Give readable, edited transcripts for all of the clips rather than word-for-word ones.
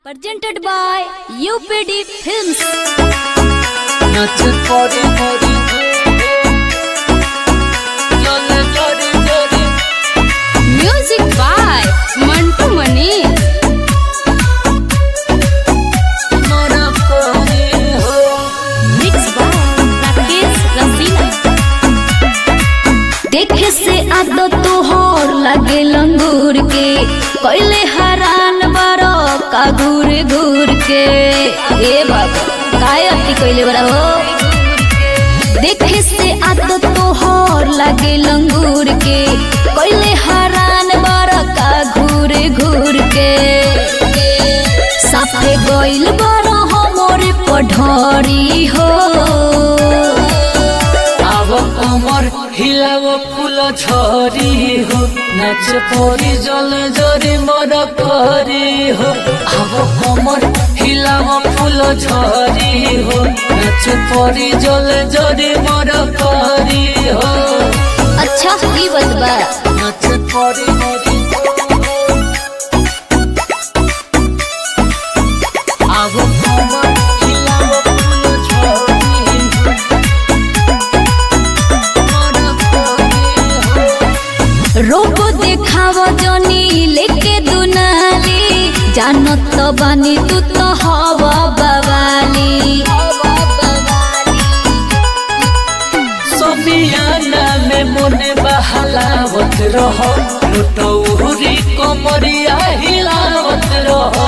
Presented by UPD Films. Music by Mantu Mani. Mixed by Rakesh Rasina. देखे से आदो तोहर लगे लंगूर के कोयले हरान बारो का घूर घूर के ए बाबा काय अति कोयले बरा हो देखे से आदो तोहर लगे लंगूर के कोयले हरान बारो का घूर घूर के साफे गोइल बारो हमर पढ़री हो कमर हिलाव फूल झरी हो नाच परी जल जरी मर करी हो आव कमर हिलाव फूल झरी हो नाच परी जल जरी मर करी हो अच्छा ही बतबा नाच परी आव कमर हिलाव फूल झरी रोब देखाव जनी लेके दुनाली जानत तो बानी तू तो हवा बवाली समियाना में मोने बहलावत रहो लुटौरी कमरिया हिलावत रहो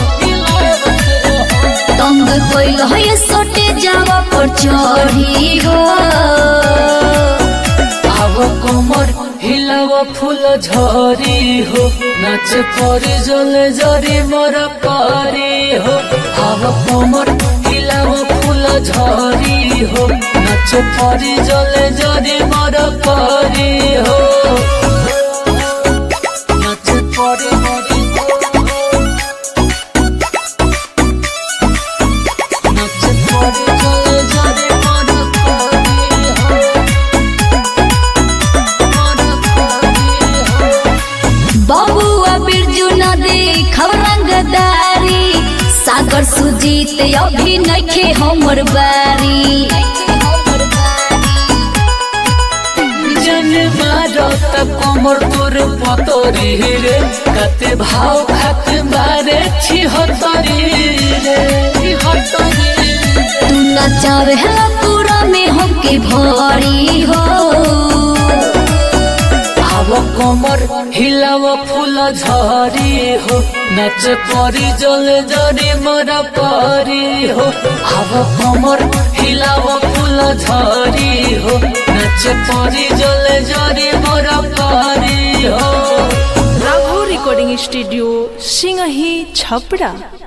तंग कोइल है सोटे जावा पर चढ़ी हो आव कमर हिलाव फूल झरी हो नाच परी जले जरी मर करी हो आव कमर हिलाव फूल झरी हो नाच परी जले जरी मर करी हो नाच परी नाच परी जले जरी मर करी हो बबुआ बिरजू न देखाव रंगदारी सागर सुजीत अभी नखे हमर बारी जन मारत कमर तोर पतरी रे कते भाव खात मारे छिहत्तरी रे तू नचावे हला पूरा में होके भरी हो आव कमर हिलाव फूल झरी हो नाच परी जले जरी मर करी हो आव कमर हिलाव फूल झरी हो नाच परी जले जरी मर करी हो राघव रिकॉर्डिंग स्टूडियो सिंगही छपरा।